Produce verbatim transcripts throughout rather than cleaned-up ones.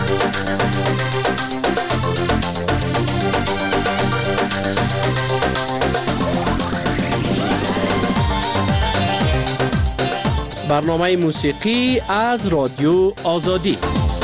برنامه موسیقی از رادیو آزادی.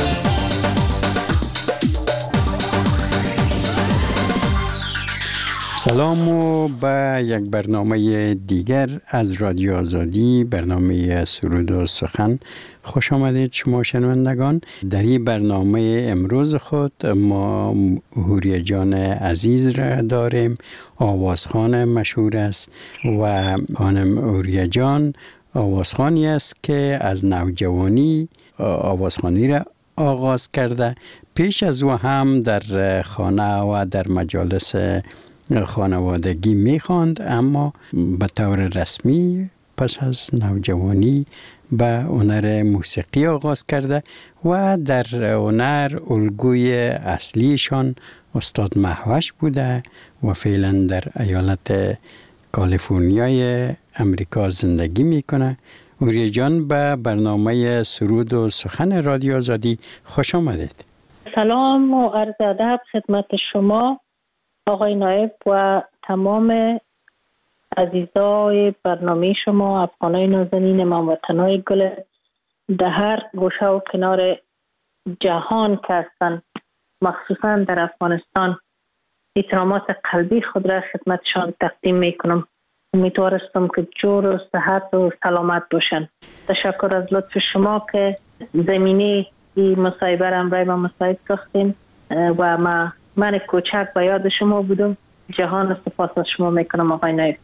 سلام و به یک برنامه دیگر از رادیو آزادی، برنامه سرود و سخن. خوش آمدید شما شنوندگان. در این برنامه امروز خود ما حوریه جان عزیز را داریم. آوازخوان مشهور است و خانم حوریه جان آوازخوانی است که از نوجوانی آوازخوانی را آغاز کرده. پیش از او هم در خانه و در مجالس خانوادگی می‌خواند، اما به طور رسمی پس از نوجوانی به هنر موسیقی آغاز کرده و در هنر الگوی اصلیشان استاد مهوش بوده و فعلا در ایالت کالیفرنیای امریکا زندگی میکنه. حوریه جان به برنامه سرود و سخن رادیو آزادی خوش آمدید. سلام و عرض ادب خدمت شما آقای نایب و تمام عزیزای برنامه شما، افغانای نازنین، هموطنای گل در هر گوشه و کنار جهان که هستند، مخصوصا در افغانستان. احترامات قلبی خود را خدمتشان تقدیم میکنم. امیدوارستم که جور و صحت و سلامت باشن. تشکر از لطف شما که زمینه این مصاحبه را برای ما مساعد ساختین و ما من کوچک به یاد شما بودم. جهان سپاس از شما میکنم آقای نایب.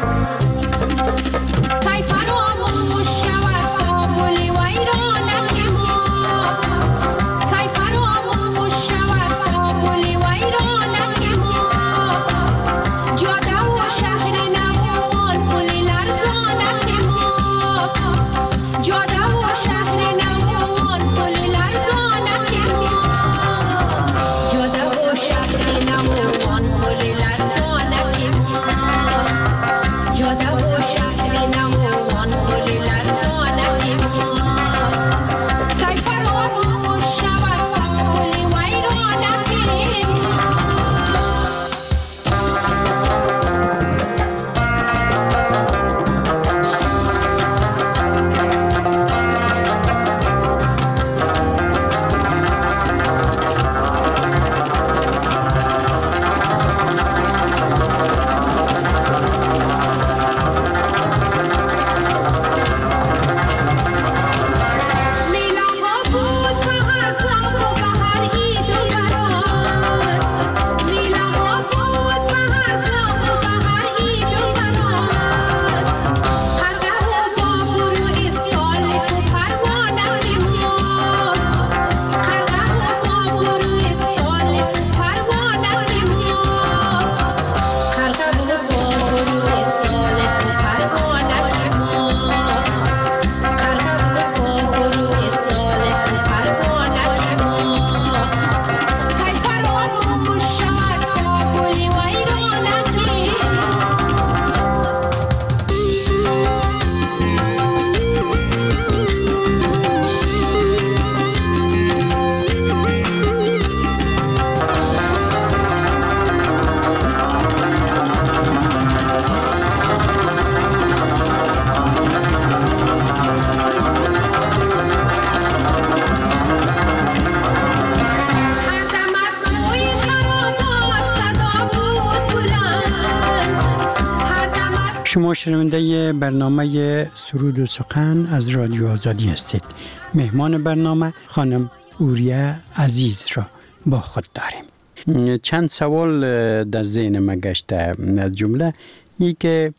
شما شنونده برنامه سرود و سخن از رادیو آزادی هستید. مهمان برنامه خانم حوریه عزیز را با خود داریم. چند سوال در ذهن ما گشته. از جمله ای که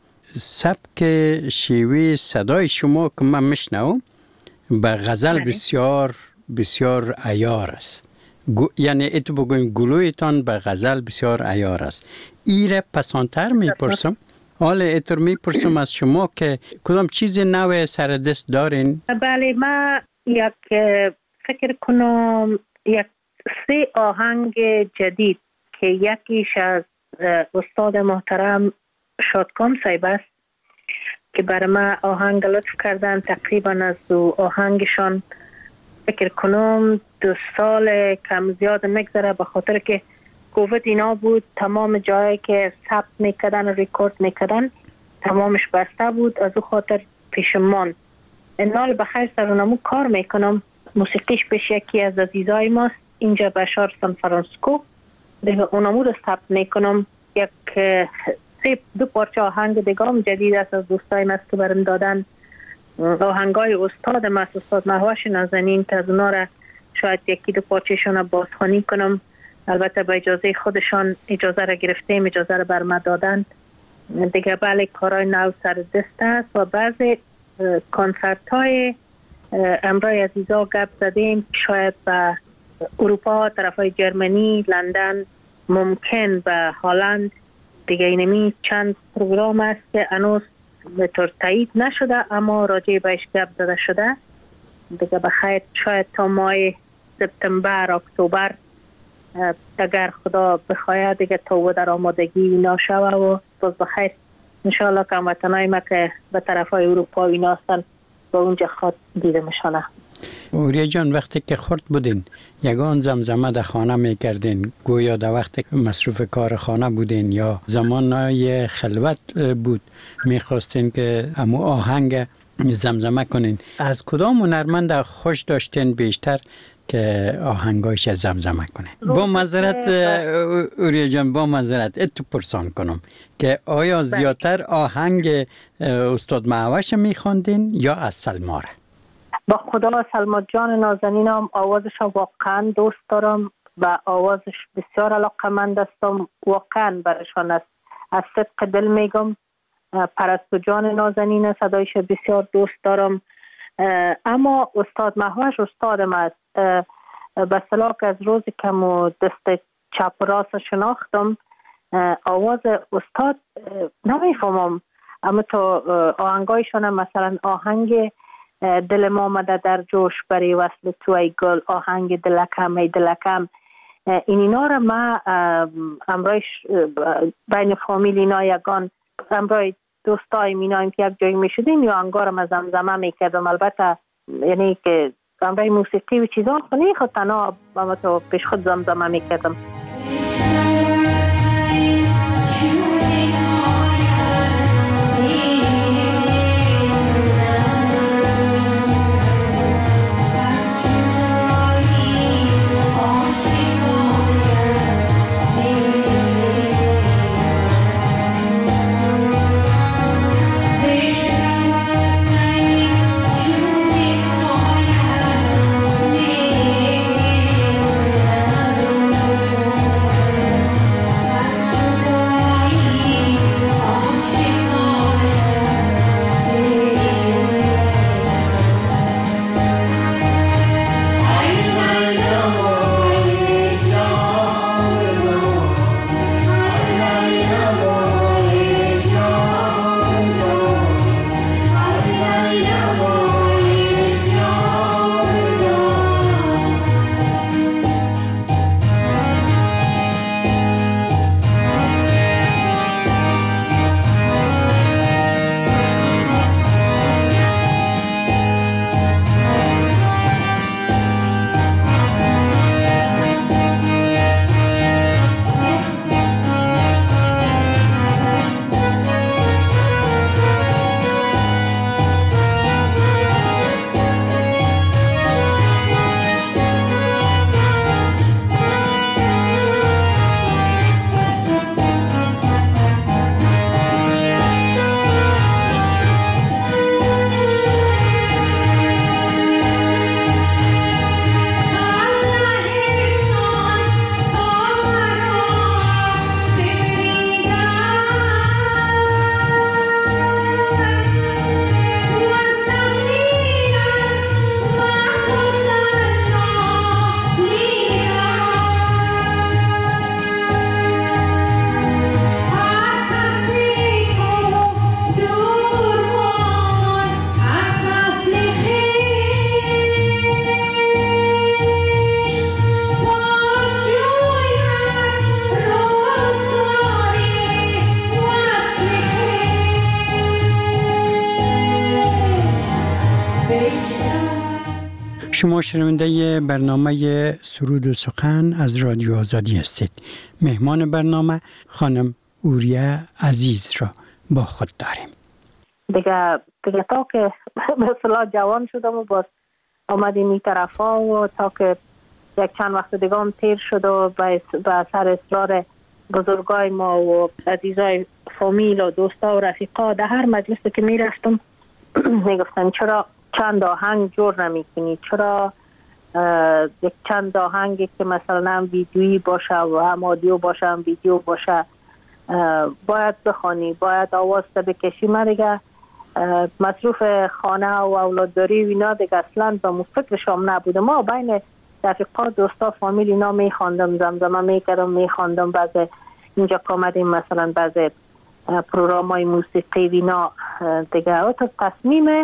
سبک شیوه صدای شما که من میشنوم به غزل بسیار بسیار عیار است. یعنی اتو بگویم گلویتان به غزل بسیار عیار است. ایره پسانتر میپرسم. حالا اتر میپرسم از شما که کدام چیز نو سر دست دارین؟ بله، ما یک فکر کنم یک سه آهنگ جدید که یکیش از استاد محترم شادکام صاحب است که برای ما آهنگ لطف کردن. تقریبا از دو آهنگشان فکر کنم دو سال کم زیاد نگذره، به خاطر که کووید اینا بود، تمام جایی که ثبت میکردن و ریکورد میکردن تمامش بسته بود، از او خاطر پیشمان. انال بخیر سرونمو کار میکنم، موسیقیش پیش یکی از عزیزای ماست اینجا بشار سان فرانسیسکو، دیگه اونمو رو ثبت میکنم. یک سه دو پارچه آهنگ دیگه هم جدید است از دوستای مست که برم دادن، آهنگای استاد مست، استاد مهوش نازنین، که از اونا را شاید یکی دو پارچهشون رو بازخوانی کنم. البته با اجازه خودشان اجازه را گرفتیم، اجازه را بر ما دادن دیگه. بله کارهای نو سر دست است و بعضی کنسرت های امرای عزیزا گپ زدیم شاید به اروپا، طرف های جرمنی، لندن، ممکن به هلند دیگه. اینمی چند پروگرام است که هنوز به طور تایید نشده اما راجع بهش گپ زده شده دیگه. بخیر شاید تا ماه سپتامبر اکتبر اگر خدا بخواهد دیگه تو در آمادگی نشوه و باز بخیر انشاءالله که هموطنای ما که به طرف های اروپا اینا هستن با اونجا خود دیده میشانه. اوریا جان وقتی که خورد بودین یگان زمزمه در خانه میکردین، گویا در وقتی که مصروف کار خانه بودین یا زمانهای خلوت بود میخواستین که امو آهنگ زمزمه کنین، از کدام هنرمند خوش داشتین بیشتر که آهنگایش زمزمه کنه؟ با معذرت اوریا جان، با معذرت اتو پرسان کنم که آیا زیادتر آهنگ استاد مهوش میخواندین یا از سلماره؟ با خدا سلما جان نازنینم آوازش واقعا دوست دارم و آوازش بسیار علاقمند هستم، واقعا برشان است، از صدق دل میگم. پرستو جان نازنین صدایش بسیار دوست دارم، اما استاد مهوش استادم است. به صلاح از روزی که مو دست چپ و راست شناختم آواز استاد نمیفهمم، اما تو آهنگایشون مثلا آهنگ دل ما آمده در جوش برای وصل تو ای گل، آهنگ دلکم ای دلکم، این اینا را ما امرایش بین فامیل اینا یگان امرای دوستای مینایم که یک جایی میشدیم یا انگارم از زمزمه میکردم. البته یعنی که امرای موسیقی و چیزا خونی خود تنها با تو پیش خود زمزمه میکردم. شما شنونده برنامه سرود و سخن از رادیو آزادی هستید. مهمان برنامه خانم اوریه عزیز را با خود داریم. دیگه دیگه تا که مثلا جوان شدم و باز آمدیم این طرفا و تا که یک چند وقت دیگه هم تیر شد و به اثر اصرار بزرگای ما و عزیزای فامیل و دوستا و رفیقا در هر مجلسی که می رفتم می گفتن چرا چند آهنگ جور نمی کنی، چرا یک چند آهنگی که مثلا ویدیویی باشه و هم آدیو باشه هم ویدیو باشه باید بخوانی، باید آواز تا بکشی. من دیگه مصروف خانه و اولادداری و اینا دیگه اصلا به مفکرشام نبوده. ما بین رفیقا دوستا فامیل اینا می خواندم، زمزمه می کردم، می خواندم. بعض اینجا که آمدیم مثلا بعض پروگرام های موسیقی اینا دیگه تا تصمیم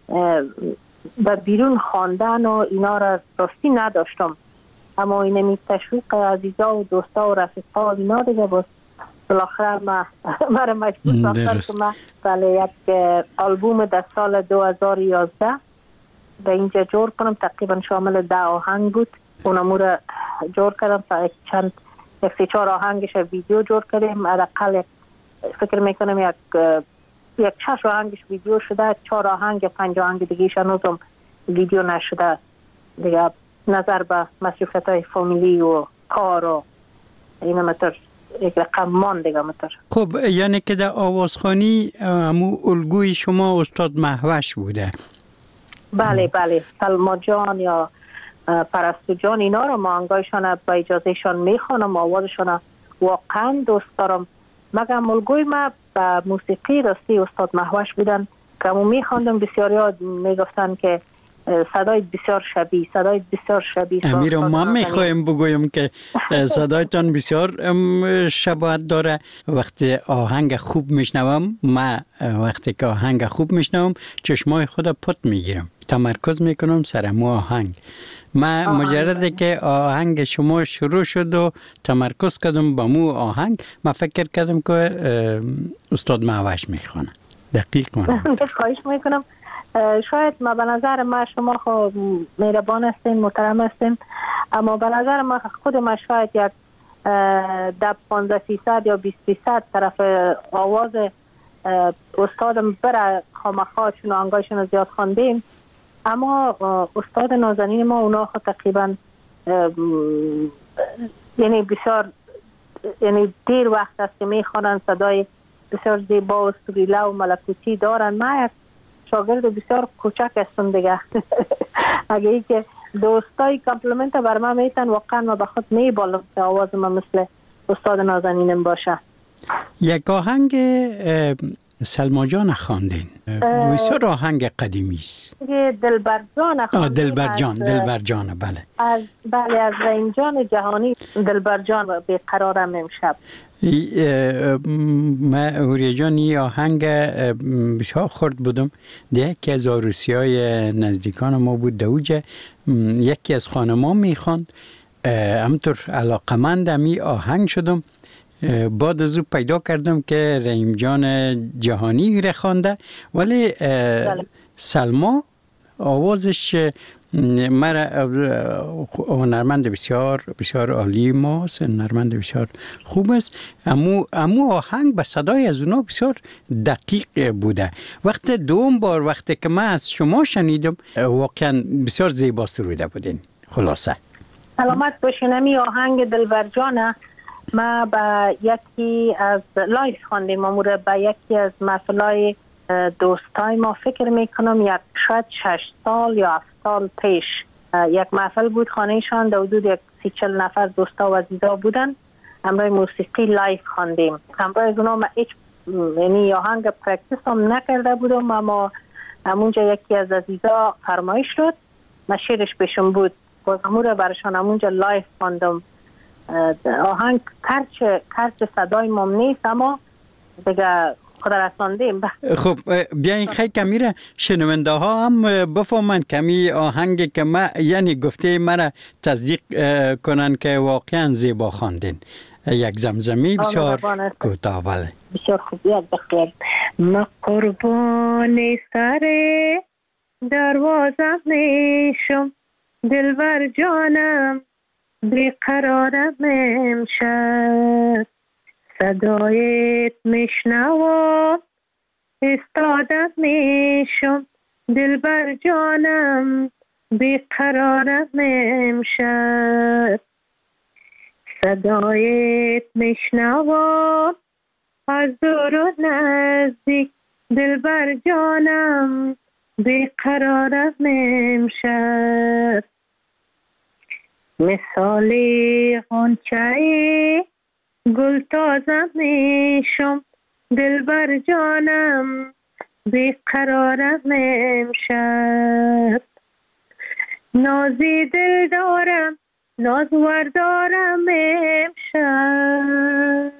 به بیرون خواندن و اینا را راستی نداشتم، اما این می تشویق عزیزا و دوستا و رفیقا اینا دیگه باز بالاخره ما مرا مجبور کرد که من بله یک آلبوم در سال دو هزار و یازده به اینجا جور کنم. تقریبا شامل ده آهنگ بود. اونمو را جور کردم تا یک چند یک سی چهار آهنگش ویدیو جور کردیم. حداقل فکر میکنم یک یک شش آهنگش ویدیو شده، چهار آهنگ پنج آهنگ دیگه‌اش هنوزم ویدیو نشده دیگه. نظر به مصروفیت‌های فامیلی و کار و اینا مطور یک رقم مان دیگه مطور. خب یعنی که در آوازخوانی همو الگوی شما استاد مهوش بوده؟ بله بله، سلما جان یا پرستو جان اینا رو ما انگایشان با اجازهشان میخوانم، آوازشان واقعا دوست دارم. مگم الگوی ما به موسیقی راستی استاد مهوش بودن که همون میخواندم. بسیاری ها میگفتن که صدای بسیار شبیه، صدای بسیار شبیه. امیر ما میخوایم بگویم که صدایتان بسیار شباهت داره. وقتی آهنگ خوب میشنوم، ما وقتی که آهنگ خوب میشنوم چشمای خود پت میگیرم، تمرکز میکنم سر مو آهنگ. ما مجرد که آهنگ شما شروع شد و تمرکز کردم با مو آهنگ، ما فکر کردم که استاد مهوش میخوانه. دقیق کنم. خواهش میکنم. شاید ما به نظر ما شما خب مهربان هستین، محترم هستین، اما به نظر ما خود ما شاید یک ده پانزده فیصد یا بیست فیصد طرف آواز استادم بره خامخا چون آنگایشون زیاد خواندیم. اما استاد نازنین ما اونا خود تقریبا یعنی بسیار یعنی دیر وقت است که میخوانن، صدای بسیار زیبا و سریله و ملکوتی دارن. ما یک شاگرد بسیار کوچک هستم دیگه. اگه ای که دوستای کامپلیمنت بر من میتن واقعا ما به خود میبالم که آواز ما مثل استاد نازنینم باشه. یک آهنگ سلما جان خواندین، بسیار آهنگ قدیمی است. دلبر جان خواندین. دلبر جان، دلبر جان بله. از بله از رحیم جان جهانی دلبر جان بیقرارم امشب. من اوریه جان این آهنگ بسیار خورد بودم. یکی از عروسی های نزدیکان ما بود دوجه، یکی از خانمان میخواند، همطور علاقمندم این آهنگ شدم. بعد از او پیدا کردم که رحیم جان جهانی رو خوانده، ولی سلما آوازش مرا هنرمند بسیار بسیار عالی ماست، هنرمند بسیار خوب است. امو امو آهنگ به صدای از اونا بسیار دقیق بوده. وقت دوم بار وقتی که من از شما شنیدم واقعا بسیار زیبا سروده بودین. خلاصه سلامت باشین. امی آهنگ دلبر جانه ما با یکی از لایف خواندیم، امور با یکی از محفلای دوستای ما فکر میکنم یک شاید شش سال یا هفت سال پیش یک محفل بود خانهشان، در حدود یک سی چل نفر دوستا و عزیزا بودن. همراه موسیقی لایف خواندیم. همراه از اونا ما هیچ یعنی آهنگ پرکتیس هم نکرده بودم، اما همونجا یکی از عزیزا فرمایش شد ما شیرش بشم بود، باز امور برشان همونجا لایف خواندم. آهنگ کرچ کرچ صدای مم نیست، اما دیگه خدا رساندیم. خب بیاین خیلی کمی را شنونده ها هم بفهمن کمی آهنگی که ما یعنی گفته مرا تصدیق کنن که واقعا زیبا خواندین. یک زمزمی بسیار کوتاه. بله بسیار خوب. یاد بخیر. ما قربان سر دروازه میشم، دلبر جانم بیقرارم امشب، صدایت میشنوم استادم میشم، دلبر جانم بیقرارم امشب، صدایت میشنوم از دور و نزدیک، دلبر جانم بیقرارم امشب، مثالی غنچه گل تازه میشم، دلبر جانم بیقرارم امشب، نازی دل دارم نازور دارم امشب،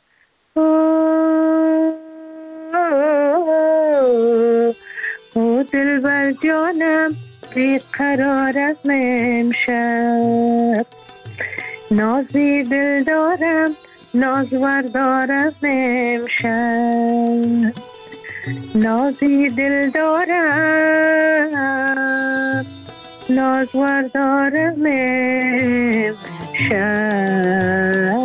او دلبر جانم بیقرارم امشب، نازی دل دارم نازور دارم امشب، نازی دل دارم نازور دارم امشب.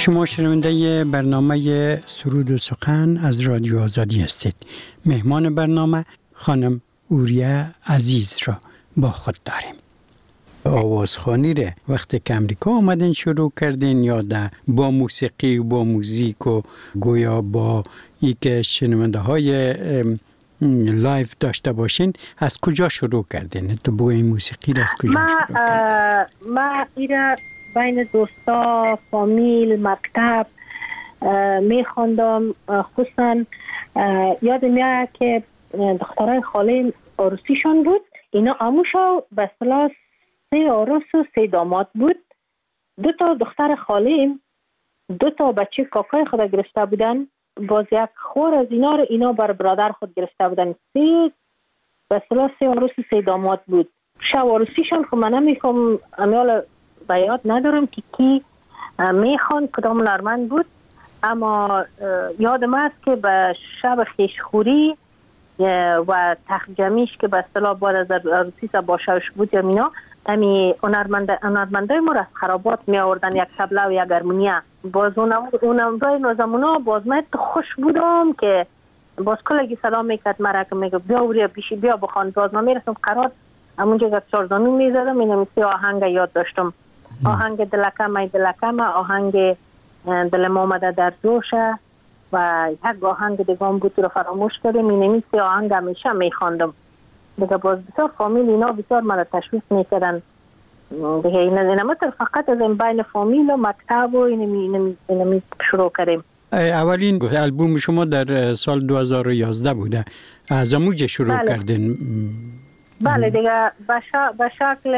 شما شنونده برنامه سرود و سخن از رادیو آزادی هستید. مهمان برنامه خانم اوریه عزیز را با خود داریم. آوازخوانی را وقتی که امریکا آمدین شروع کردین یا ده با موسیقی و با موزیک و گویا با ای که شنونده های لایف داشته باشین، از کجا شروع کردین؟ تو با این موسیقی را از کجا ما شروع کردین؟ ما ایره بین دوستا، فامیل، مکتب می خواندم. خصوصا یاد میاد که دخترای خاله عروسیشون بود، اینا اموشا به اصطلاح سه عروس و سه داماد بود. دو تا دختر خالیم دو تا بچه کاکای خود گرفته بودن، باز یک خور از اینا رو اینا بر برادر خود گرفته بودن. سه به اصطلاح سه عروس و سه داماد بود. شب عروسیشون خب من نمیخوام امیال بیاد ندارم که کی میخوان کدام نرمند بود، اما یادم است که به شب خیشخوری و تخجمیش که به اصطلاح بعد از عروسی باشوش بود یمینا، امی هنرمندای ما را از خرابات می آوردن، یک تبله و یک هارمونیا. باز اونم دای نوزمونا باز من خوش بودم که باز کلگی سلام میکرد مرا که میگه بیا وریا بیشی بیا بخوان. باز من میرسم قرار همونجا که چارزانون میزدم این همیسی آهنگ یاد داشتم. آهنگ دلکم ای دلکم، آهنگ دل ما آمده در جوشه و یک آهنگ دیگه بود رو فراموش کردم. این همیسی آهنگ همیشه میخواندم دیگه. باز بسیار فامیل اینا بسیار مرا تشویق میکردن دیگه. این نمیتر فقط از این بین فامیل و مکتب و این همی شروع کردیم. اولین البوم شما در سال دو هزار و یازده بوده، از اموجه شروع بله. کردین؟ بله دیگه به شکل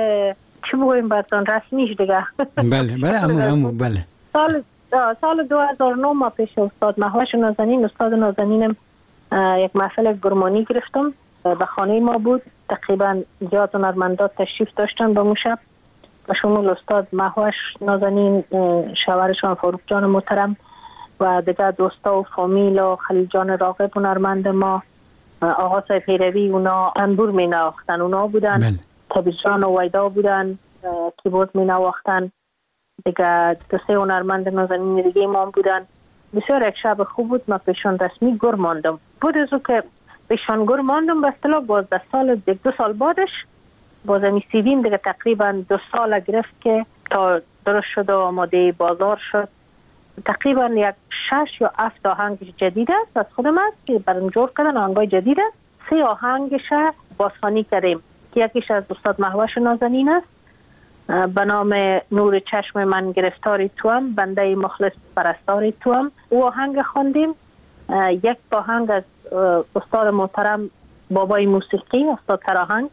چی بگویم براتون رسمیش دیگه. بله بله امو امو بله. سال سال دو هزار و نه ما پیش استاد مهوش نازنین، استاد نازنینم یک محفل گرمانی گرفتم به خانه ما بود. تقریبا زیاد هنرمندان تشریف داشتن به شب و شمول استاد مهوش نازنین، شوهرشان فاروق جان محترم و دیگه دوستا و فامیل و خلیل جان راغب هنرمند ما، آقا صاحب پیروی اونا انبور می نواختن اونا بودن. تبیز جان و ویدا بودن کیبورد می نواختن دیگه. دو سه هنرمند نازنین دیگه ما بودن. بسیار یک شب خوب بود. ما پیشان رسمی گر ماندم. بود از او که پیشان گر ماندم به اصطلاح باز در سال دو سال بعدش باز می سیدیم دیگه تقریبا دو سال گرفت که تا درست شد و آماده بازار شد. تقریبا یک شش یا هفت آهنگ جدید است از خودم است که برام جور کردن آهنگای جدید است. سه آهنگش بازخوانی کردیم که یکیش از استاد مهوش نازنین است به نام نور چشم من گرفتاری توام، بنده مخلص پرستاری توام. او آهنگ خواندیم. یک آهنگ از استاد محترم بابای موسیقی استاد تراهنگ،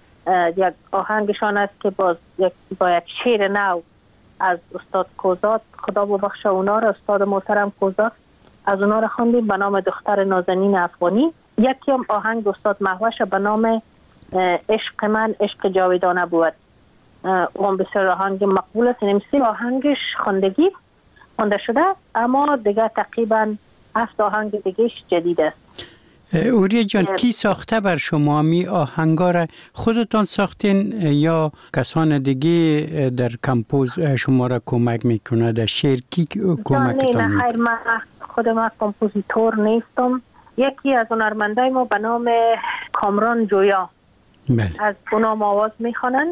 یک آهنگشان است که باز یک با یک شعر نو از استاد کوزات، خدا ببخشه اونا را، استاد محترم کوزات، از اونا را خواندیم به نام دختر نازنین افغانی. یکی هم آهنگ استاد مهوش به نام عشق من عشق جاودانه بود. اون بسیار آهنگ مقبول است. این سه آهنگش خواندگی خونده شده، اما دیگه تقریبا هفت آهنگ دیگهش جدید است. اوریه جان کی ساخته بر شما می آهنگا را؟ خودتان ساختین یا کسان دیگه در کمپوز شما را کمک میکنه؟ در شعر کی کمکتان میکنه؟ نه من خودم کمپوزیتور نیستم. یکی از هنرمندای ما به نام کامران جویا بله. از اونا آواز میخوانن.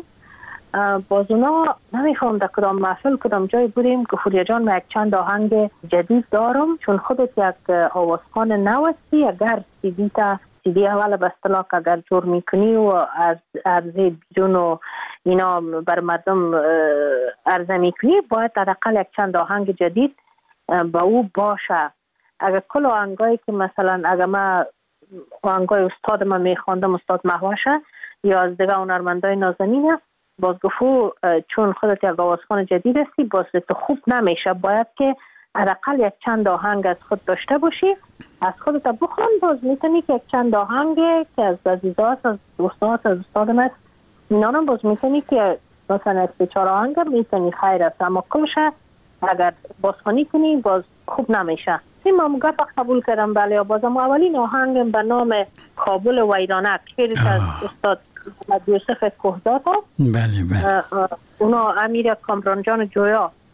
باز اونا نمیخوام در کدام محفل کدام جای بودیم که فوریا جان من یک چند آهنگ جدید دارم، چون خودت یک آوازخوان نو هستی. اگر سیدی تا سیدی اول به اصطلاح اگر جور میکنی و از عرضه بیرون و اینا بر مردم عرضه میکنی، باید حداقل یک چند آهنگ جدید با او باشه. اگر کل آهنگایی که مثلا اگر ما آهنگای استاد ما میخواندم استاد مهوشه یا از دیگه هنرمندای نازنین، باز گفت چون خودت یک آوازخوان جدید هستی باز تو خوب نمیشه، باید که حداقل یک چند آهنگ از خود داشته باشی، از خودت بخوان. باز میتونی که یک چند آهنگ که از عزیزات از دوستات از استادم است اینا هم باز میتونی که مثلا از چهار آهنگ میتونی خیر است، اما کلش اگر بازخوانی کنی باز خوب نمیشه. این ما مگفت قبول کردم. بله بازم اولین آهنگم به نام کابل ویرانک که از استاد یوسف کوهزاد. بله بله. اونا امیر کامران جان جویا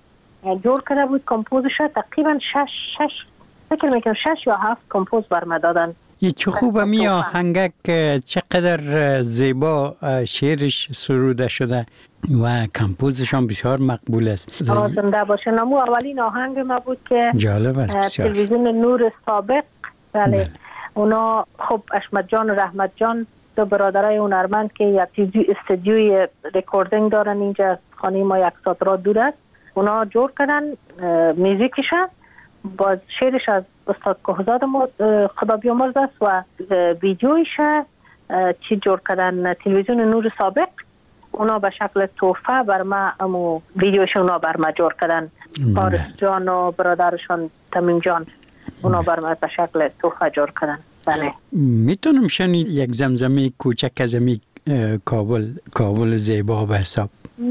جور کرده بود کمپوزش تقریبا شش شش فکر میکنم شش یا هفت کمپوز برم دادن. یه چه خوبه می آهنگک چقدر زیبا شعرش سروده شده و کمپوزشان بسیار مقبول است. زنده باشه. نمو اولین آهنگ ما بود که جالب است بسیار. تلویزیون نور سابق بله, بله. اونا خب اشمت جان و رحمت جان دو برادرای هنرمند که یک استودیوی رکوردینگ دارن اینجا خانه ما یک ساعت را دور است. اونا جور کردن میوزیکش با شعرش از استاد کهزاد خدا بیامرز است و ویدیویش چی جور کردن تلویزیون نور سابق اونا به شکل تحفه بر ما امو ویدیوش اونا بر ما جور کردن. پارس جان و برادرشان تمیم جان اونا بر ما به شکل تحفه جور کردن. بله میتونم شنید یک زمزمه کوچک از امی کابل کابل زیبا به حساب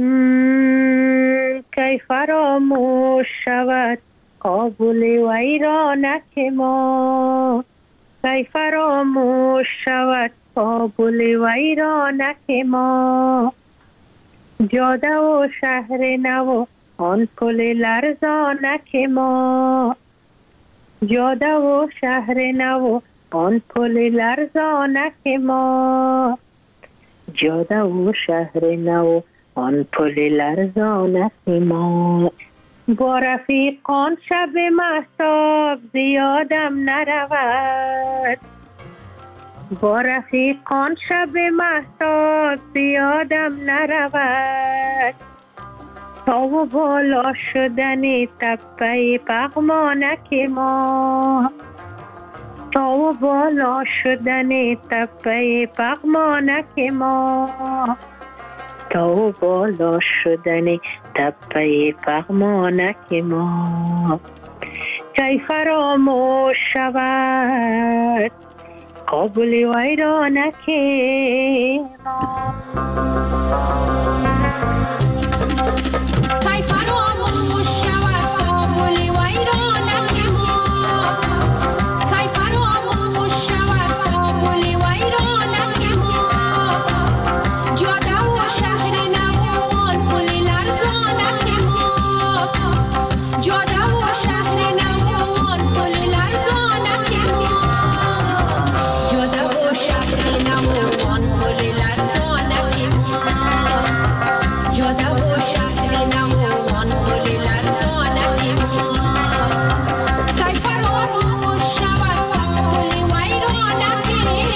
کی فراموش شود کابل ویرانک ما کی فراموش شود کابل ویرانک ما جاده و شهر نو آن پل لرزانک ما جاده و شهر نو آن پل لرزانک ما جاده و شهر نو آن پل لرزانک ما با رفیقان شب مهتاب زیادم نرود با رفیقان شب مهتاب زیادم نرود تا و بالا شدن تپه پغمانک ما تا و بالا شدن تپه پغمانک ما تا و بالا شدن تپه پغمانک ما کی فراموش شود کابل ویرانک ما کی فراموش شود کابل ویرانک ما کی فراموش شود کابل ویرانک ما جاده و شهر نوان پل لرزانک ما جاده و شهر نوان پل لرزانک ما جاده و شهر نوان پل لرزانک ما جاده و شهر نوان پل لرزانک ما کی فراموش شود کابل ویرانک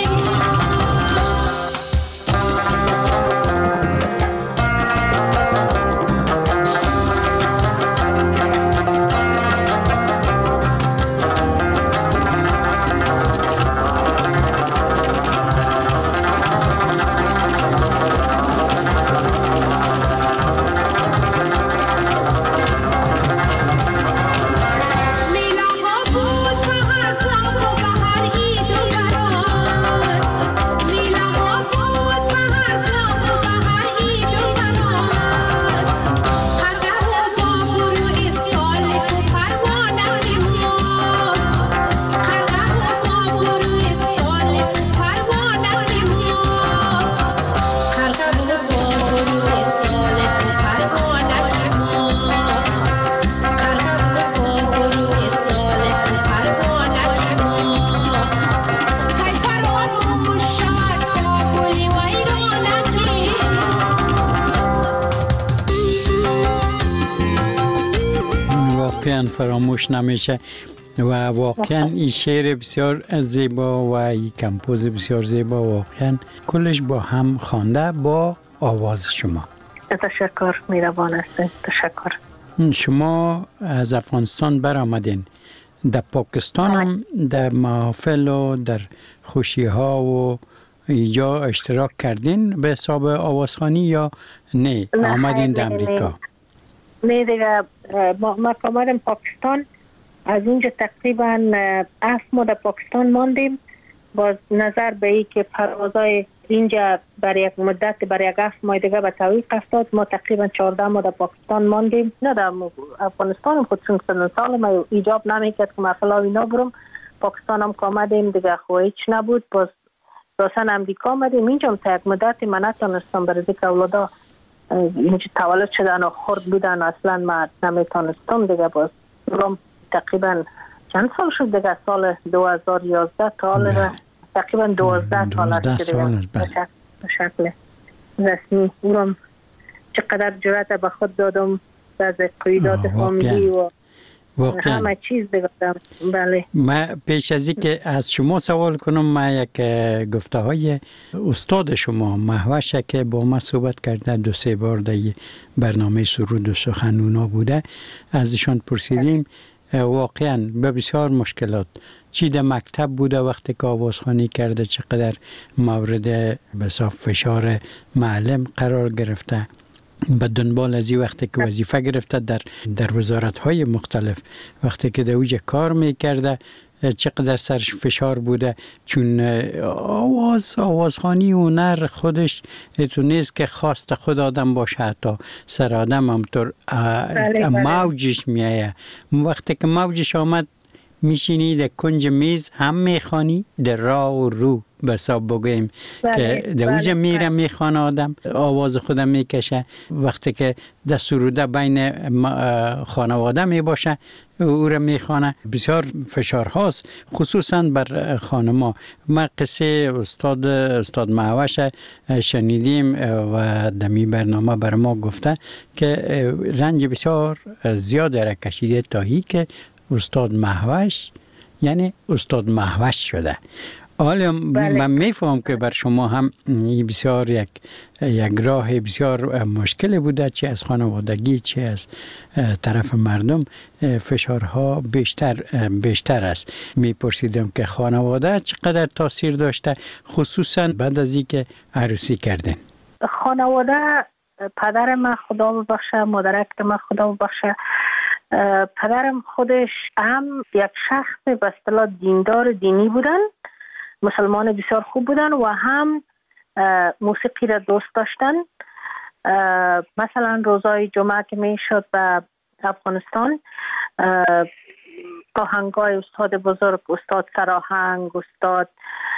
فراموش نمیشه و واقعا این شعر بسیار زیبا و این کمپوز بسیار زیبا واقعا کلش با هم خوانده با آواز شما. تشکر میروان است. تشکر. شما از افغانستان برآمدین در پاکستان هم در محافل و در خوشی ها و اینجا اشتراک کردین به حساب آوازخوانی یا نه آمدین در امریکا؟ نه دیگه ما آمدیم پاکستان از اونجا تقریبا هفت ماه در پاکستان ماندیم باز نظر به ای که پروازای اینجا برای یک مدت برای یک هفت ماه دیگه به توقیف افتاد ما تقریبا چهارده ماه در پاکستان ماندیم. نه در افغانستان خود چون سن سال ما ایجاب نمیکرد که مثلا اینا برم پاکستان هم آمدیم دیگه خو هیچ نبود باز راسن امریکا آمدیم اینجا تا یک مدت من نتونستم برای دیگه اولادا اینجا تولد شدن و خرد بودن، اصلا ما نمیتونستم دیگه. باز برام تقریبا چند سال شد دیگه، سال دو هزار و یازده تا حالا تقریبا دوازده سال است دیگه به شکل رسمی. برام چقدر جرأت به خود دادم از قیادات فامیلی و واقعا همه چیز بگم. بله. ما پیش از که از شما سوال کنم، ما یک گفته های استاد شما مهوش که با ما صحبت کرده دو سه بار در برنامه سرود و سخنونا بوده، ازشان پرسیدیم واقعا به بسیار مشکلات چی در مکتب بوده وقتی که آوازخوانی کرده، چقدر مورد بساط فشار معلم قرار گرفته، به دنبال از این وقتی که وظیفه گرفته در در وزارت‌های مختلف، وقتی که در اوج کار میکرده چقدر سرش فشار بوده، چون آواز آوازخوانی هنر خودش تو نیست که خواست خود آدم باشه، حتی سر آدم همطور موجش میایه. وقتی که موجش آمد میشینی در کنج میز هم میخوانی در راه و رو بساب بگویم که در اوجه میره میخوانه آدم آواز خودم میکشه. وقتی که در سروده بین خانواده میباشه او را میخوانه. بسیار فشار هاست خصوصا بر خانما. ما قصه استاد استاد مهوش شنیدیم و دمی برنامه بر ما گفته که رنج بسیار زیاد را کشیده تا هی که استاد مهوش یعنی استاد مهوش شده. حالا من میفهم که بر شما هم بسیار یک یک راه بسیار مشکل بوده، چه از خانوادگی چه از طرف مردم فشارها بیشتر بیشتر است. میپرسیدم که خانواده چقدر تاثیر داشته، خصوصا بعد از اینکه عروسی کردین؟ خانواده، پدر من خدا ببخشه، مادرک من خدا ببخشه، پدرم خودش هم یک شخص به اصطلاح دیندار دینی بودن، مسلمان بسیار خوب بودن و هم موسیقی را دوست داشتن. مثلا روزای جمعه که می شد به افغانستان، آهنگای استاد بزرگ، استاد سراهنگ، استاد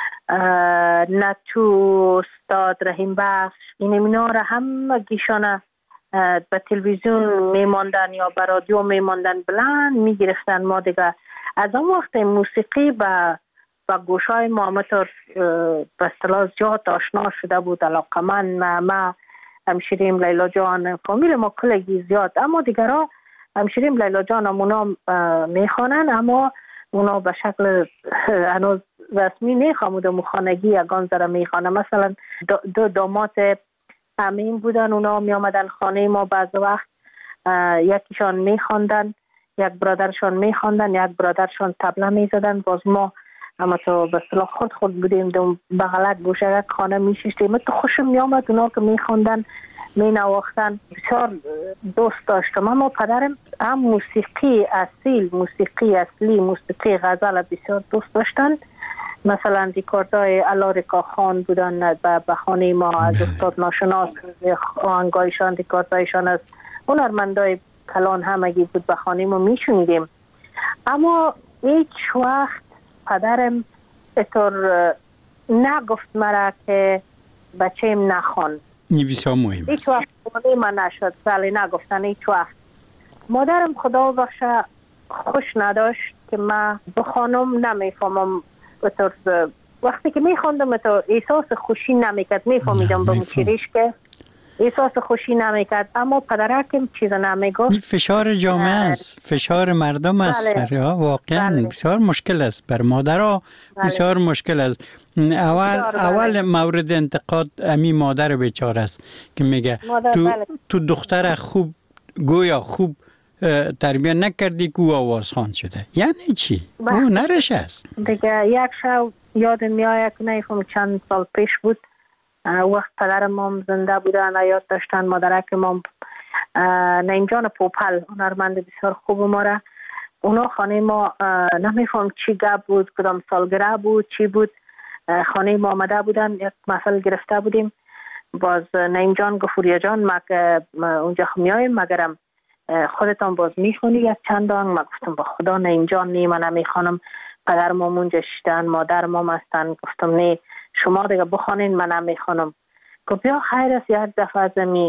نتو، استاد رحیم بخش، این اینا را هم گیشانه به تلویزیون میماندن یا به رادیو میماندن، بلند میگرفتن. ما دیگه از اون وقت موسیقی به به گوشای ما همطور به اصطلاح زیاد آشنا شده بود. علاقه من ما, ما همشیریم لیلا جان، فامیل ما کلگی زیاد، اما دیگرها همشیریم لیلا جان هم اونا میخوانن، اما اونا به شکل هنوز رسمی میخوامود مخانگی یگان ذره میخوانن. مثلا دو داماد همین بودن، اونا می آمدن خانه ما بعض وقت، یکیشان می خواندن، یک برادرشان می خواندن، یک برادرشان طبله می زدن. باز ما اما تو به اصطلاح خود خود بودیم دو بغلک گوشه یک خانه می شیشتیم. تو خوشم می آمد اونا که می خواندن می نواختن، بسیار دوست داشتم. اما پدرم هم موسیقی اصیل، موسیقی اصلی، موسیقی غزل بسیار دوست داشتن. مثلا ریکاردای علارکا خان بودن به خانه ما، از استاد ناشناس آهنگایشان، ریکاردایشان از هنرمندای کلان همگی بود، به خانه ما میشوندیم. اما هیچ وقت پدرم اطور نگفت مرا که بچه‌م نخوان. این بسیار مهم است. هیچ وقت خانه من نشد، ولی نگفتن هیچ وقت. مادرم خدا بخشه خوش نداشت که من بخوانم، نمیفهمم وقتی که میخوندم تو احساس خوشی نمیکرد، میفهمیدم به مچریش که احساس خوشی نمیکرد. اما پدرکم چیز نمیگفت. فشار جامعه است، فشار مردم است. بله. واقعا بله. بسیار مشکل است بر مادرها. بله. بسیار مشکل است. اول بله. اول مورد انتقاد امی مادر بیچاره است که میگه تو بله. تو دختر خوب گویا خوب تربیت نکردی که او آوازخوان شده. یعنی چی؟ او نرش است. دیگه یک شب یاد میآید که نیفهم چند سال پیش بود، وقت پدر مام زنده بودن، حیات داشتن، مادرک مام نعیم جان پوپل هنرمند بسیار خوب ما را، اونا خانه ما نمیفهم چی گپ بود، کدام سالگرد بود چی بود، خانه ما آمده بودن، یک محفل گرفته بودیم. باز نعیم جان گفوریا جان ما که اونجا میایم مگرم خودتان باز میخونی یک چند آهنگ. ما گفتم با خدا نعیم جان نی، من نمیخوانم، پدر ما اونجا شدن، مادر ما هستن. گفتم نه شما دیگه بخوانین، من نمیخوانم. گفت بیا خیر است یک دفعه از می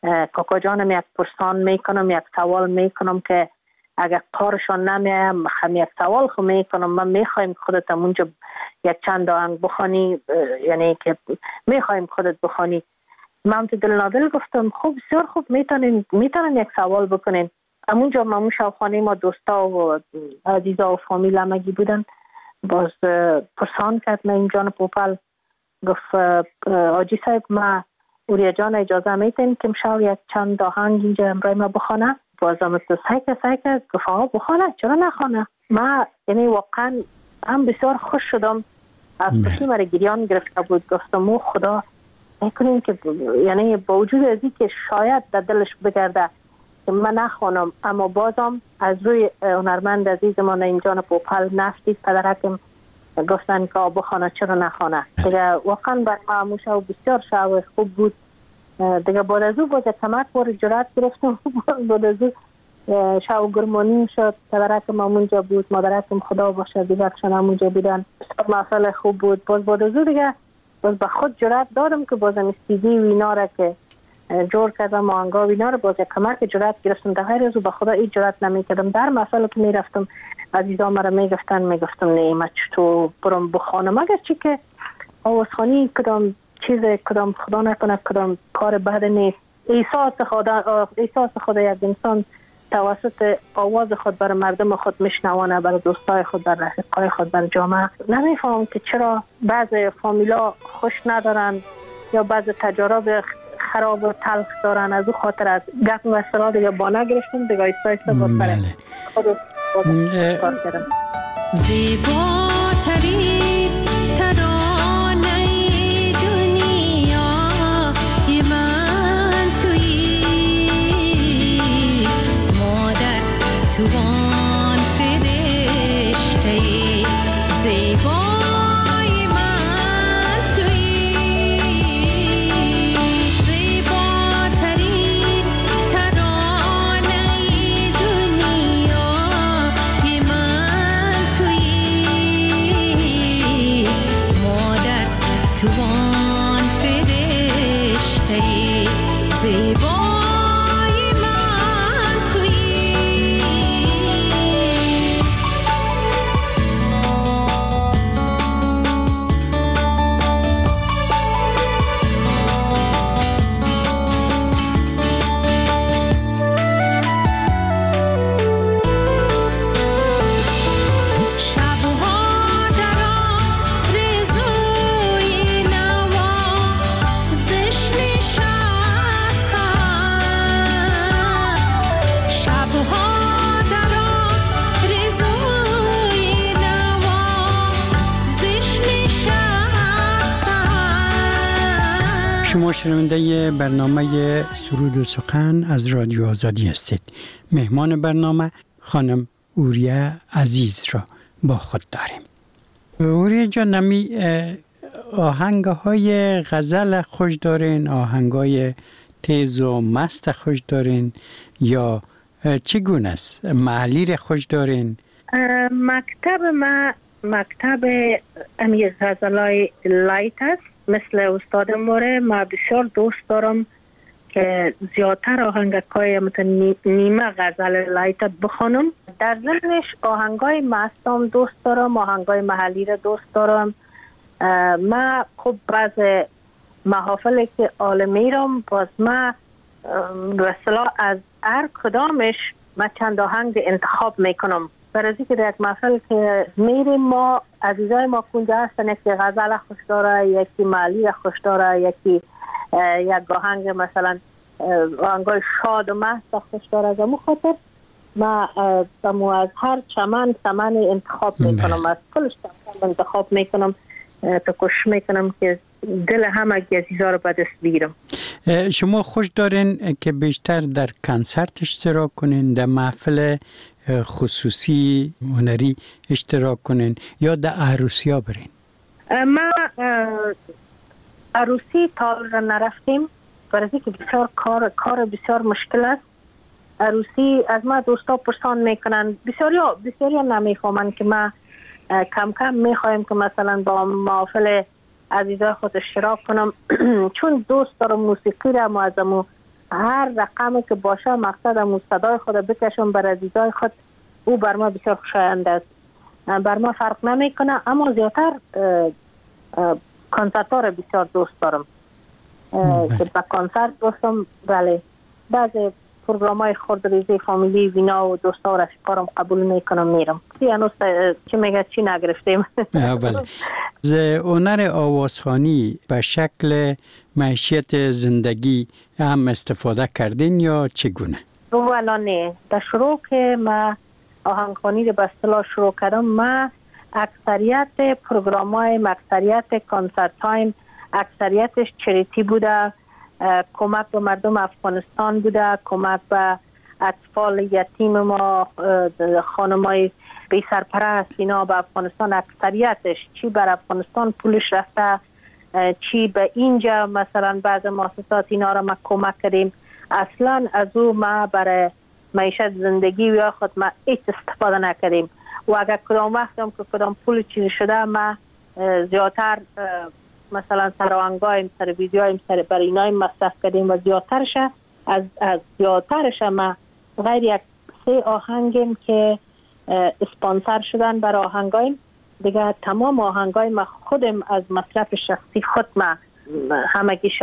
کاکا جانم یک پرسان میکنم، یک سوال میکنم که اگر کارشان نمیایم هم یک سوال خو میکنم، من میخوایم خودت اونجا یک چند آهنگ بخوانی، یعنی که میخوایم خودت بخوانی. من تو دل نادل گفتم خوب بسیار خوب، میتونین میتونین یک سوال بکنین. همونجا مامون شاوخانه ما دوستا و عزیزا و فامیل همگی بودن. باز پرسان کرد من این جان پوپل، گفت آجی صاحب ما اوریا جان اجازه میتین که مشاو یک چند آهنگ اینجا امرای ما بخونه؟ باز هم تو سایکه سایکه گفت آقا بخونه، چرا نخونه؟ ما یعنی واقعا هم بسیار خوش شدم. از پشی مرا گریان گرفته بود. گفتم او خدا میکنیم که یعنی با وجود ازی که شاید در دلش بگرده که من نخوانم، اما بازم از روی هنرمند عزیزمان اینجان پوپل نفتید پدرکم گفتن که بخوانه چرا نخوانه. دیگه واقعا بر ما شو بسیار شو خوب بود. دیگه بعد از او باز کمک بار جرات گرفتم. بعد از او شو گرمانی شد، پدرکم همونجا بود، مادرکم خدا باشه دیگه کشان همونجا بودن. محفل خوب بود. باز بعد از او دیگه باز به خود جرات دادم که بازم استیدی وینا را که جور کردم، آهنگا وینا را باز کمک جرات گرفتم. در غیر از او به خدا این جرات نمیکردم. در محفل که میرفتم عزیزا مرا میگفتن میگفتم نه من چطور برم بخوانم، اگر چی که آوازخوانی کدام چیز کدام خدا نکنه کدام کار بد نیست. احساس خدا احساس خدا یک انسان توسط آواز خود بر مردم خود میشنوانه، بر دوستای خود، بر رفیقای خود، بر جامعه. نمیفهم که چرا بعضی فامیلا خوش ندارن یا بعضی تجارب خراب و تلخ دارن. از او خاطر از گپ و سرا دیگه با نگرفتم دیگه ایستا ایستا با سره خود کار کردم. زیباترین ترانه دنیا من تویی، مادر توان فرشته زیبای من تویی، زیباترین ترانه دنیا من تویی، مادر توان فرشته زیبای من تویی. شبها در آرزوی نوا زش نشستم، شبها در آرزوی نوا زش نشستم. شما شنونده برنامه سرود و سخن از رادیو آزادی هستید. مهمان برنامه خانم اوریا عزیز را با خود داریم. اوریا جان، نمی آهنگ های غزل خوش دارین، آهنگ های تیز و مست خوش دارین یا چگونه است؟ محلی را خوش دارین؟ مکتب ما مکتب امی غزلای لایت است. مثل استاد موره ما بسیار دوست دارم که زیادتر آهنگای مثل نیمه غزل لایت بخونم. در ضمنش آهنگای مستم دوست دارم، آهنگای محلی را دوست دارم. ما خب بعض محافلی که عالمی رم باز ما به اصطلاح از هر کدامش ما چند آهنگ انتخاب میکنم. برای که در یک محفل که میریم ما عزیزای ما کنجا هستن، یکی غزل خوش داره، یکی محلی خوش داره، یکی یک آهنگ مثلا آهنگای شاد و مست خوش داره. از امو خاطر ما از هر چمن چمن انتخاب میکنم، از کلش چمن انتخاب میکنم تا کوشش میکنم که دل همه عزیزا رو به دست بگیرم. شما خوش دارین که بیشتر در کنسرت اشتراک کنین، در محفل خصوصی هنری اشتراک کنین یا در عروسی ها برین؟ ما عروسی تا نرفتیم برای که بسیار کار کار بسیار مشکل است. عروسی از ما دوستا پرسان میکنن، بسیاری بسیاری نمیفهمن که ما کم کم میخوایم که مثلا با محافل عزیزای خود اشتراک کنم چون دوست دارم موسیقی را معظمو هر رقمی که باشه مقصد امو صدای خود بکشم بر عزیزای خود، او بر ما بسیار خوشایند است. بر ما فرق نمیکنه، اما زیادتر کنسرت ها را بسیار دوست دارم که با کنسرت دوستم. بله، بعضی پروگرام های خردریزی فامیلی وینا و دوستا و رفیقارم قبول میکنم میرم. هنوز چی میگه چی نگرفتیم. بله. از هنر آوازخوانی به شکل معیشت زندگی هم استفاده کردین یا چگونه؟ اولا نه، در شروع که ما آهنگخوانی رو به اصطلاح شروع کردم، ما اکثریت پروگرام های اکثریت کنسرت هایم اکثریتش چریتی بوده، کمک به مردم افغانستان بوده، کمک به اطفال یتیم ما، خانمای بی سرپرست اینا به افغانستان. اکثریتش چی بر افغانستان پولش رفته، چی به اینجا مثلا بعض مؤسسات اینا را ما کمک کردیم. اصلا از او ما برای معیشت زندگی یا خود ما هیچ استفاده نکردیم و اگر کدام وقت هم که کدام پول چیزی شده ما زیادتر مثلا سر آهنگایم، سر ویدیوهایم، سر برای اینای مصرف کردیم و زیادترش از از زیادترش ما غیر یک سه آهنگیم که اسپانسر شدن برای آهنگایم دیگه. تمام آهنگای ما خودم از مصرف شخصی خود ما همگیش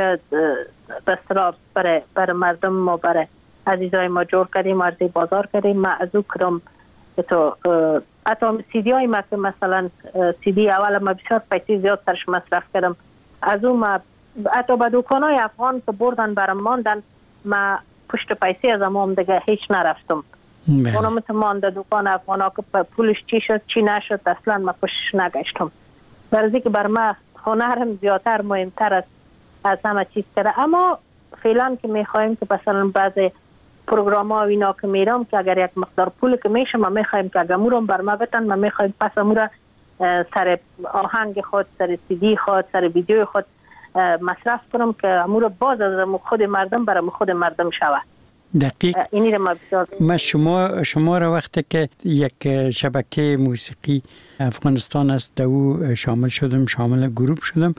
به اصطلاح برای برای مردم ما، برای عزیزای ما جور کردیم، عرضه بازار کردیم. ما از او کردم تو حتی سیدی های ما که مثلا سیدی اول ما بسیار پیسی زیاد ترش مصرف کردم، از او ما حتی به دوکان های افغان که بردن برام ماندن، ما پشت پیسی از امام دیگه هیچ نرفتم. اونم تو مانده دوکان افغان ها که پولش چی شد چی نشد اصلا ما پشتش نگشتم. برای که بر ما هنرم زیادتر مهمتر است از همه چیز کرده. اما فعلا که میخوایم که مثلا بعضی پروگرام ها و اینا که میرم که اگر یک مقدار پول که میشه ما میخوایم که اگر مورم بر ما بتن، ما میخوایم پس امورا سر آهنگ خود، سر سیدی خود، سر ویدیو خود مصرف کنم که امورا باز از خود مردم برای خود مردم شود. دقیق. اینی ما بسیار ما شما شما را وقتی که یک شبکه موسیقی افغانستان است در او شامل شدم، شامل گروه شدم،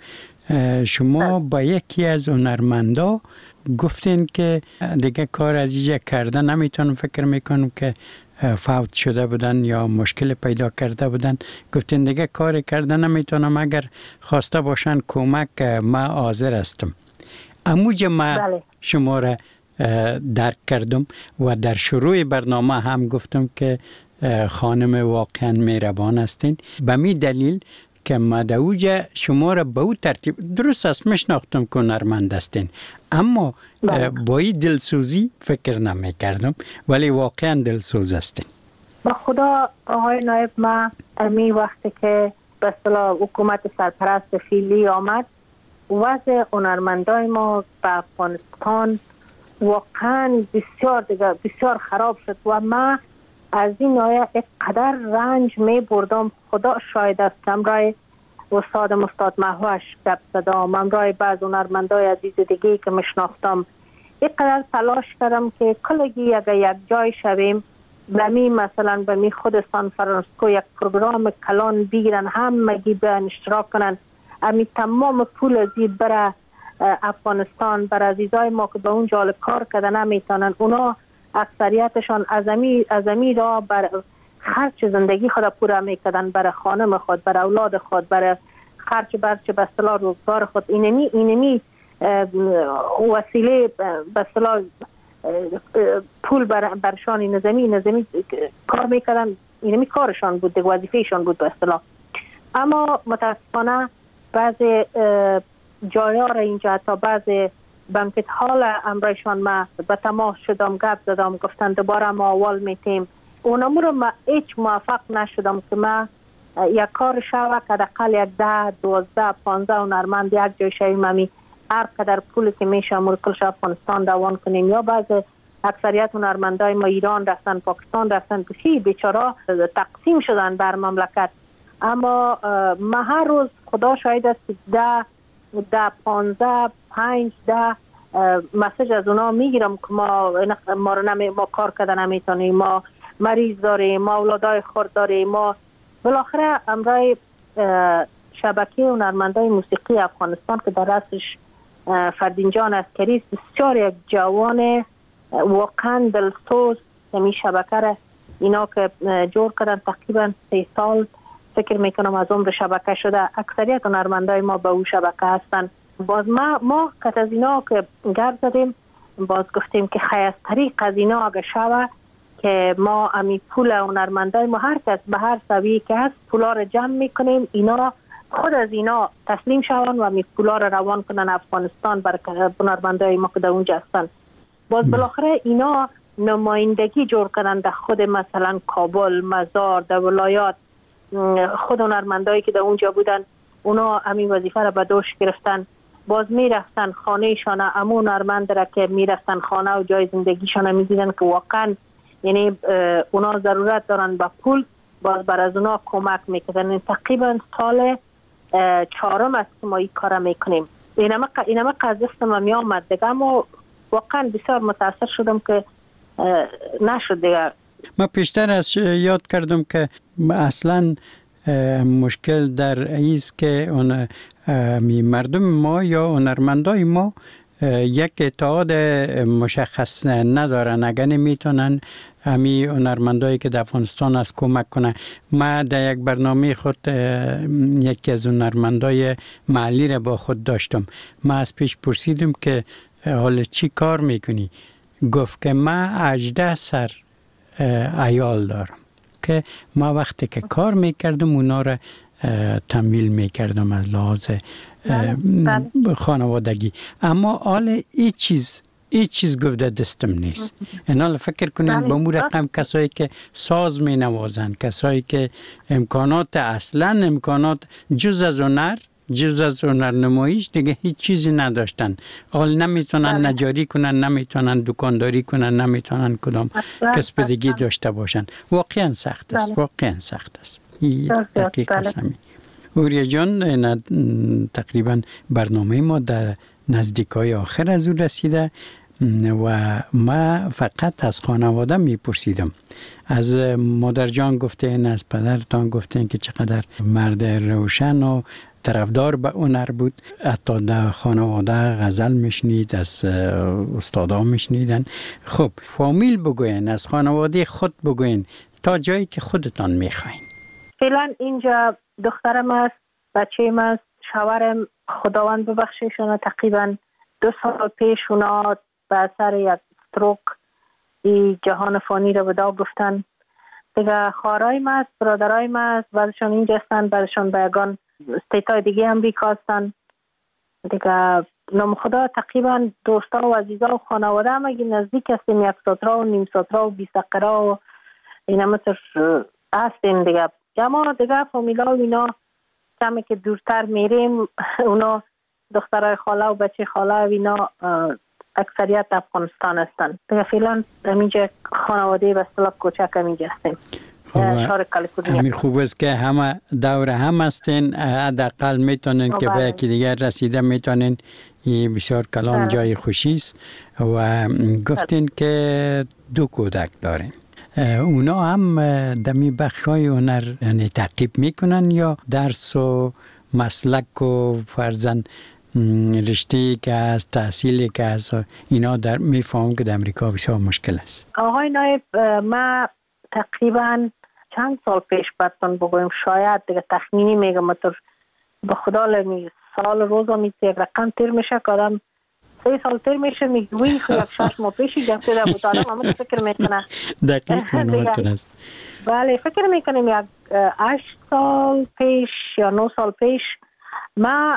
شما با یکی از هنرمندا گفتین که دیگه کار از اینجا کردن نمیتونم، فکر میکنم که فوت شده بودن یا مشکل پیدا کرده بودن. گفتین دیگه کار کردن نمیتونم، اگر خواسته باشن کمک ما حاضر هستم. اموج ما بله. شما را درک کردم و در شروع برنامه هم گفتم که خانم واقعا مهربان هستین. به می دلیل که ما دوجه شما را به او ترتیب درست است میشناختم که هنرمند هستین، اما با این دلسوزی فکر نمی کردم، ولی واقعا دلسوز هستین. با خدا آقای نایب، ما امی وقتی که به اصطلاح حکومت سرپرست فیلی آمد، وضع هنرمندای ما به افغانستان واقعا بسیار دیگه بسیار خراب شد و ما از این آیه اقدر رنج می بردم. خدا شاید است. امرای استاد مستاد محوش گپ زدم، امرای بعض هنرمندای عزیز دیگه که مشناختم، اقدر تلاش کردم که کلگی اگر یک جای شویم بمی مثلا بمی خود سان فرانسیسکو یک پروگرام کلان بگیرن، همگی به اشتراک کنن، امی تمام پول ازید برای افغانستان، بر عزیزای ما که به اونجا کار کرده نمیتونن، اونا اکثریتشان ازمی ازمی را بر خرچ زندگی خود پورا میکردن، برای خانم خود، برای اولاد خود، برای خرچ برچه به اصطلاح روزگار خود. اینمی اینمی وسیله به اصطلاح پول بر برشان نظامی نظامی کار میکردن، اینمی کارشان بود، وظیفهشان بود به اصطلاح. اما متاسفانه بعضی جایا را اینجا تا بعضی بانکت هال امرایشان ما به تماس شدم، گپ زدم، گفتن دوباره ما اول میتیم. اونمو رو ما هیچ موفق نشدم که ما یک کار شوه که دقل یک ده دوازده پانزده هنرمند یک جای شویم، همی هر قدر پولی که میشه امورکلش افغانستان دوان کنیم. یا بعض اکثریت هنرمندای ما ایران رفتن، پاکستان رفتن، کسی بیچاره تقسیم شدن بر مملکت. اما ما هر روز خدا شاید است ده ده پانزده پنج ده مسیج از اونا میگیرم که ما ما رو نمی ما کار کردن نمیتونیم، ما مریض داریم، ما اولادای خرد داریم. ما بالاخره امرای شبکه هنرمندای موسیقی افغانستان که در اصلش فردین جان عسکری بسیار یک جوان واقعا دلسوز. همین شبکه را اینا که جور کردن تقریبا سه سال فکر میکنم از عمر شبکه شده. اکثریت هنرمندای ما به اون شبکه هستن. باز ما ما که از اینا که گرد زدیم باز گفتیم که خیلی از طریق از اینا اگه شوه که ما امی پول هنرمندای ما هر کس به هر سویه که هست پولا رو جمع میکنیم، اینا خود از اینا تسلیم شوند و امی پولا رو روان کنن افغانستان برای هنرمندای ما که در اونجا هستن. باز بالاخره اینا نمایندگی جور کردن در خود مثلا کابل، مزار، در ولایات. خود هنرمندایی که در اونجا بودن اونا همین وظیفه را به دوش گرفتن. باز میرفتن خانه شان امون هنرمند را که میرفتن خانه و جای زندگیشان میدیدن که واقعا یعنی اونا ضرورت دارن به پول. باز بر از اونا کمک میکردن. تقریبا سال چهارم است که ما این کار میکنیم. اینما اینما قضیه ما می آمد دیگه، اما واقعا بسیار متاثر شدم که نشد دیگه. ما پیشتر از یاد کردم که اصلا مشکل در ایست که اون مردم ما یا هنرمندای ما یک اتحاد مشخص ندارن. اگر نمیتونن همی هنرمندایی که در افغانستان از کمک کنن. ما در یک برنامه خود یکی از هنرمندای محلی را با خود داشتم. ما از پیش پرسیدم که حالا چی کار میکنی؟ گفت که ما هجده سر عیال دارم که ما وقتی که کار میکردم اونا را تمویل میکردم از لحاظ خانوادگی. اما حال ای چیز ای چیز گفته دستم نیست. اینا فکر کنین با مو رقم کسایی که ساز می نوازن، کسایی که امکانات اصلا امکانات جز از هنر جز از هنر نمایش دیگه هیچ چیزی نداشتن. حال نمیتونن نجاری کنن، نمیتونن دکانداری کنن، نمیتونن کدام کسب دیگه داشته باشن. واقعا سخت است. واقعا سخت است. این دقیق است. اوریا جان، تقریبا برنامه ما در نزدیکای آخر از او رسیده و ما فقط از خانواده میپرسیدم. از مادر جان گفتین، از پدرتان گفتین که چقدر مرد روشن و طرفدار به هنر بود. حتی در خانواده غزل میشنید، از استادا میشنیدن. خب فامیل بگوین، از خانواده خود بگوین تا جایی که خودتان میخواین. فعلا اینجا دخترم است، بچه‌م است، شوهرم خداوند ببخشیشون تقریبا دو سال پیش اونا به اثر یک استروک ای جهان فانی رو ودا گفتن. دیگه خواهرای است، برادرای است، بعضشون اینجا هستن، بعضشون به یگان استیتای دیگه هم بیکاستن. دیگه نام خدا تقریبا دوستا و عزیزا و خانواده هم اگه نزدیک هستیم، یک ساترا و نیم ساترا و بیست قرا و اینا مثل هستیم دیگه. اما دیگه فامیلا و اینا کمی که دورتر میریم، اونا دخترای خاله و بچه خاله و اینا اکثریت افغانستان هستن. دیگه فعلا همینجا خانواده به اصطلاح کوچک همینجا هستیم. شهر کالیفرنیا. همین خوب است که همه دور هم هستین، حداقل میتونین که به یکی دیگر رسیده میتونین. این بسیار کلام جای خوشی است. و گفتین که دو کودک دارین. اونا هم دمی بخشای هنر یعنی تعقیب میکنن یا درس و مسلک و فرزن رشته که از تحصیلی که از اینا در میفهم که در امریکا بسیار مشکل است؟ آقای نایب، ما تقریبا چند سال پیش براتون بگویم، شاید دیگه تخمینی میگم، تو به خدا لمی سال روزا میشه یک رقم تیر میشه که آدم سه سال تیر میشه میگوی که یک شش ماه پیشی گفته در بود. آدم همه فکر میکنه دقیق منواتر است. بله فکر میکنیم یک هشت سال پیش یا نه سال پیش ما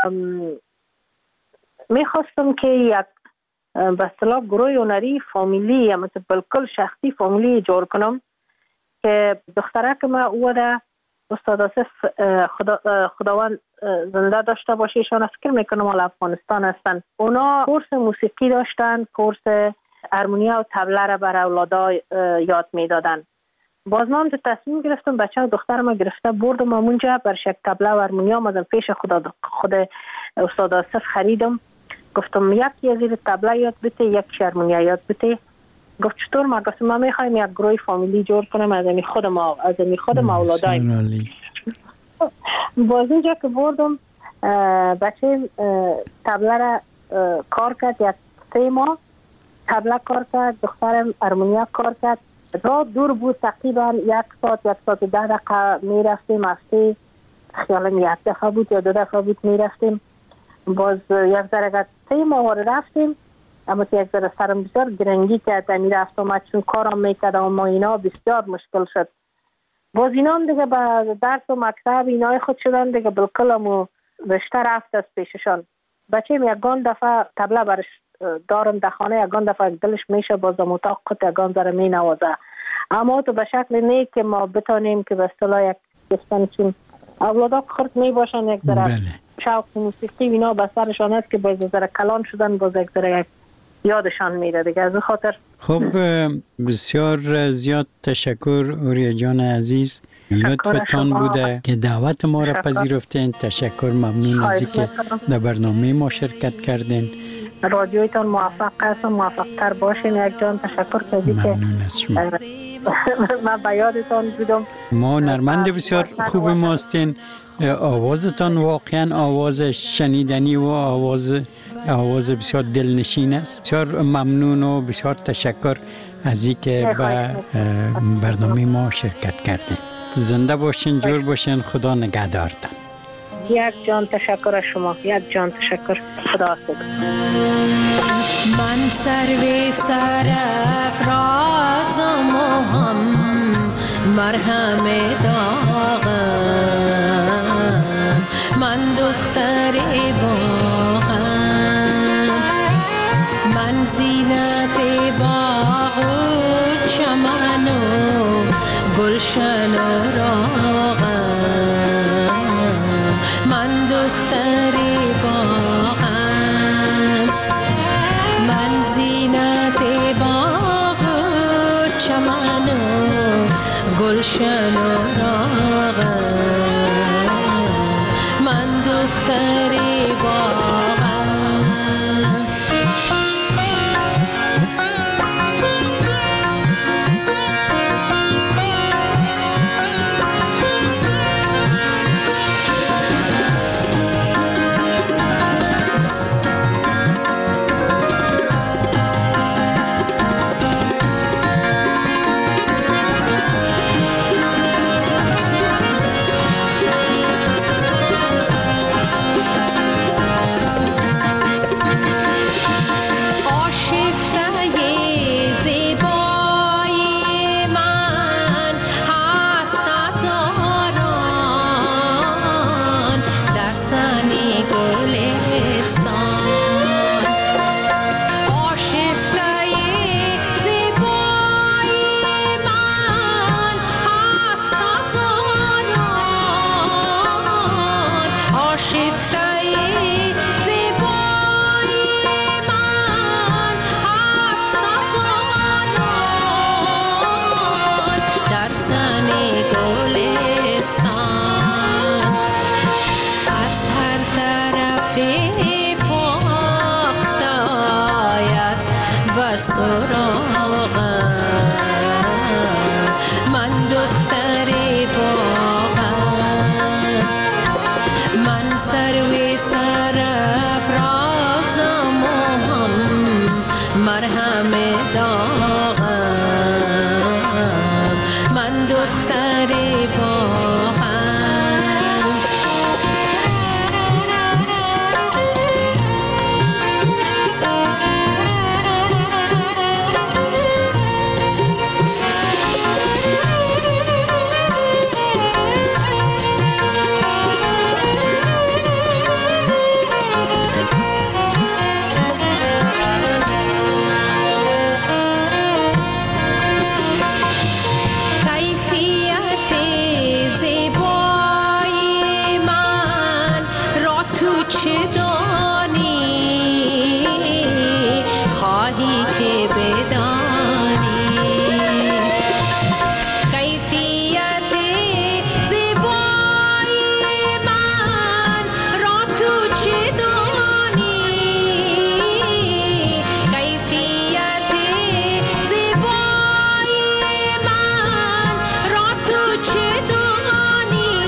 میخواستم که یک به اصطلاح گروه هنری فامیلی یا مثل بالکل شخصی فامیلی جور کنم که دختره که ما او ده استاد آصف خدا خداوند زنده داشته باشه، ایشان فکر میکنم حال افغانستان هستن. اونا کورس موسیقی داشتن، کورس هارمونیا و طبله را بر اولادا یاد میدادن. باز ما هم تصمیم گرفتم، بچه و دختر ما گرفته بردم اونجا بر شک طبله و هارمونیا ما پیش خدا خود استاد آصف خریدم. گفتم یکی از این طبله یاد بده، یک هارمونیا یاد بده. گفت چطور؟ ما گفتم ما میخوایم یک گروه فامیلی جور کنم از این خود ما از این خود ما اولادایم. باز اینجا که بردم بچه طبله را کار کرد، یک سه ماه طبله کار کرد، دخترم هارمونیک کار کرد. راه دور بود، تقریبا یک ساعت یک ساعت ده دقیقه می رفتیم. هفته خیالم یک دفعه بود یا دو دفعه بود می رفتیم. باز یک ذره سه ماه رفتیم، اما که یک ذره سرم بسیار گرنگی کرد می رفت آمد، چون کارم میکرد اما اینا بسیار مشکل شد. باز اینا دیگه به درس و مکتب اینای خود شدن دیگه، بالکل و رشته رفت از پیششان. بچه یکان دفعه طبله برش دارم در خانه، یکان دفعه دلش میشه بازم اتاق خود یکان ذره می نوازه، اما تو به شکل نه که ما بتانیم که به اصطلاح یک دستان چون اولادا خرد می باشن یک ذره بله. شوق موسیقی اینا به سرشان است که باز ذره کلان شدن، باز یک ذره یادشان میره دیگه. از خاطر خب بسیار زیاد تشکر اوریا جان عزیز، لطفتان بوده که دعوت ما را پذیرفتین. تشکر، ممنون از اینکه در برنامه ما شرکت کردین. رادیویتان موفق هستم، موفق تر باشین. یک جان تشکر کردی که ممنون از شما. من به یادتان بودم. ما نرمند بسیار خوب ماستین. آوازتان واقعا آواز شنیدنی و آواز آواز بسیار دلنشین است. بسیار ممنون و بسیار تشکر از اینکه به برنامه ما شرکت کردین. زنده باشین، جور باشین، خدا نگهدارتان. یک جان تشکر از شما، یک جان تشکر. خدا حافظ. من سر سرافرازم و هم مرهم داغم، من دختر باغم، من زینت باغ و چمن و گلشن و راغم، من دختر باغم، من زینت باغ و چمن و گلشن و راغم، من دختر باغم.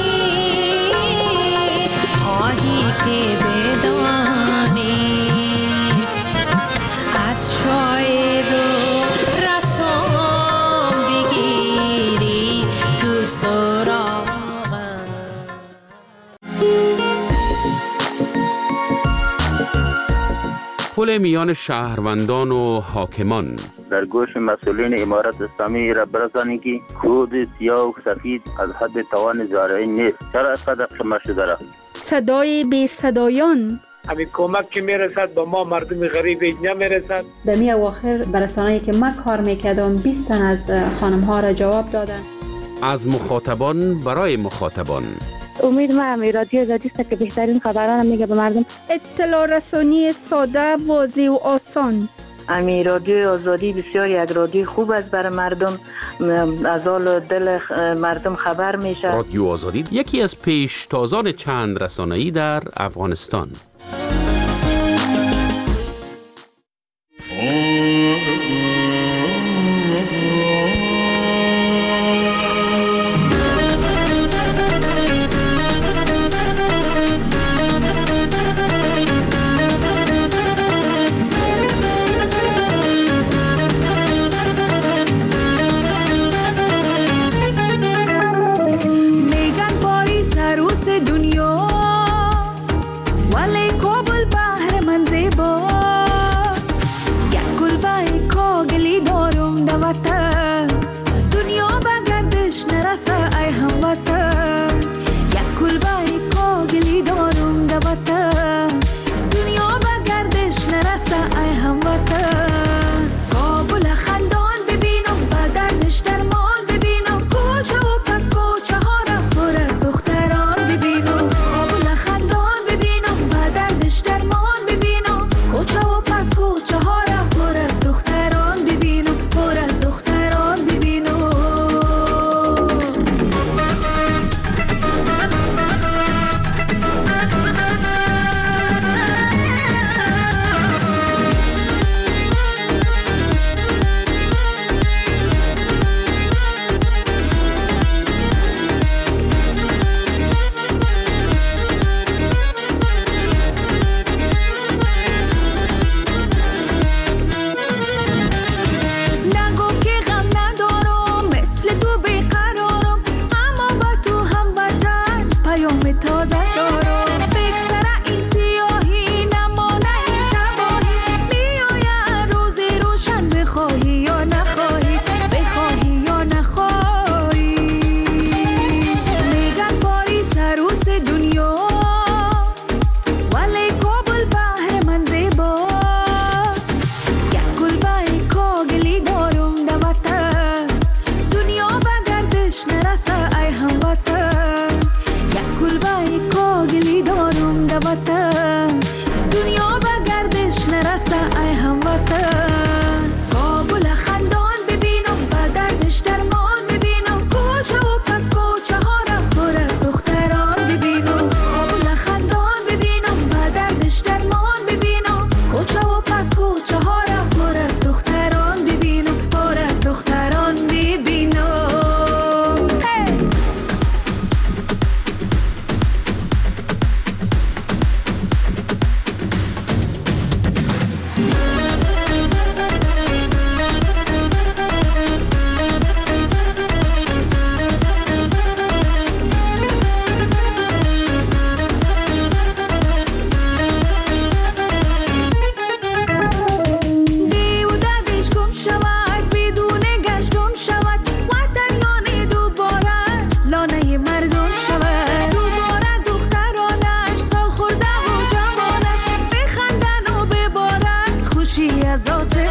के बेदाने مقابله میان شهروندان و حاکمان. در گوش مسئولین امارت اسلامی را برسانید که کود سیاه و سفید از حد توان زارعی نیست. چرا اینقدر قمه شده را؟ صدای بی صدایان. همین کمک که میرسد به ما مردم غریب اینجا میرسد. در می اواخر برسانه‌ای که من کار میکردم بیست تن از خانم ها را جواب دادن. از مخاطبان برای مخاطبان. امید ما هم رادیو آزادی است که بهترین خبران میگه به مردم. اطلاع رسانی ساده، واضح و آسان. امی رادیو آزادی بسیار یک رادیو خوب است برای مردم، از حال دل مردم خبر میشه. رادیو آزادی یکی از پیشتازان چند رسانه‌ای در افغانستان. از آسمان